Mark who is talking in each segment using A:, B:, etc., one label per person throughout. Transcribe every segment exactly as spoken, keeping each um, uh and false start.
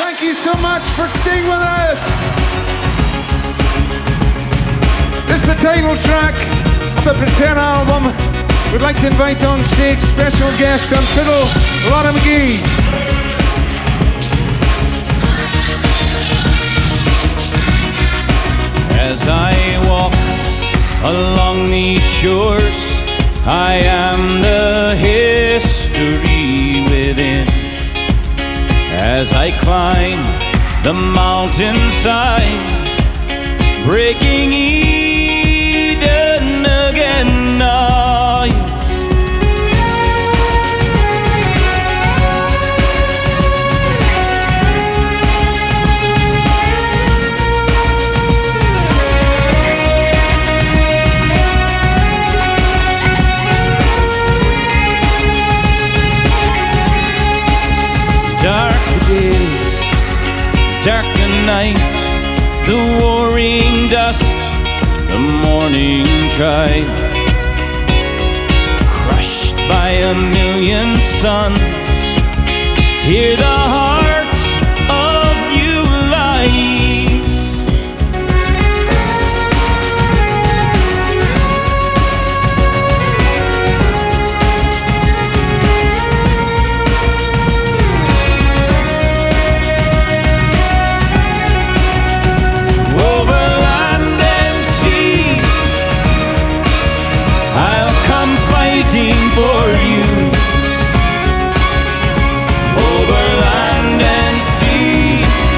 A: Thank you so much for staying with us. This is the title track of the Pretend album. We'd like to invite on stage special guest on fiddle, Lotta McGee.
B: As I walk along these shores, I am the history within. As I climb the mountainside, breaking Eden again, I dark day, dark the night, the warring dust, the morning tide, crushed by a million suns. Here the heart of you lies. For you, over land and sea,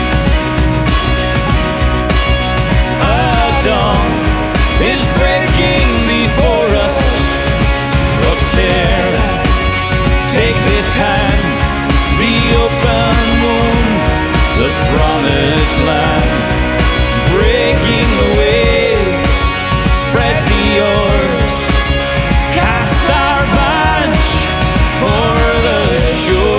B: a dawn is breaking before us. Protect, take this hand, the open moon, the promised land, breaking the waves, spread the oars, cast our bunch for the shore.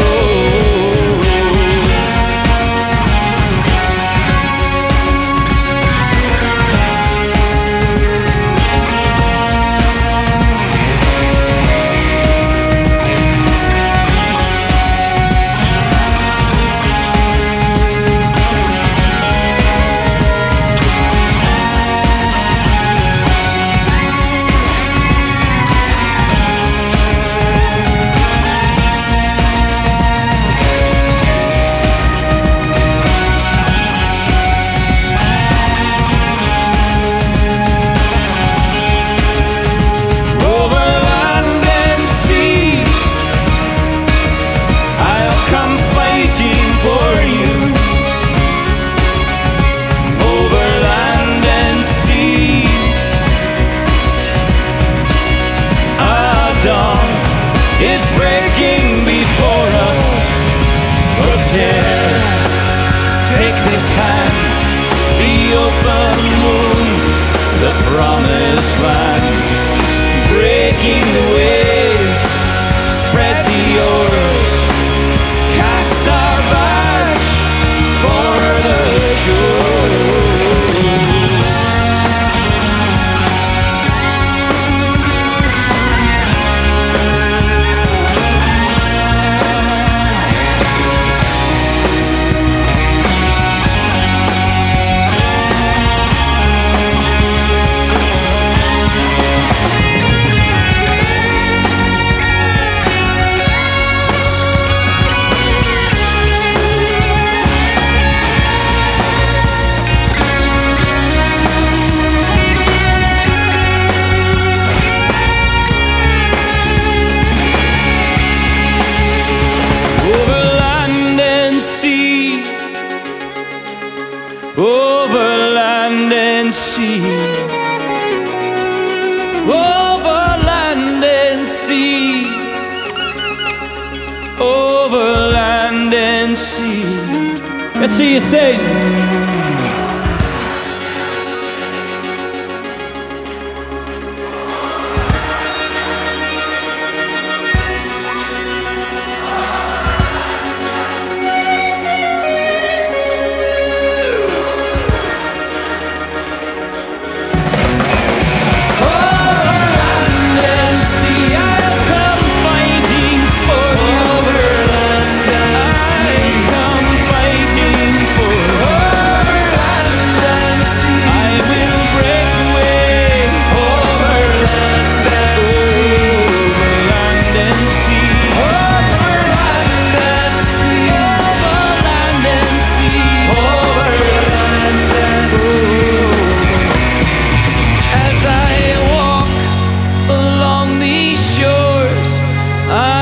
B: It's breaking before us. Protect, take this hand, the open moon, the promised land, breaking the waves, spread the oars, cast our barge for the shore. Over land and sea, over land and sea, over land and sea. Let's see you sing. Fighting along these shores. I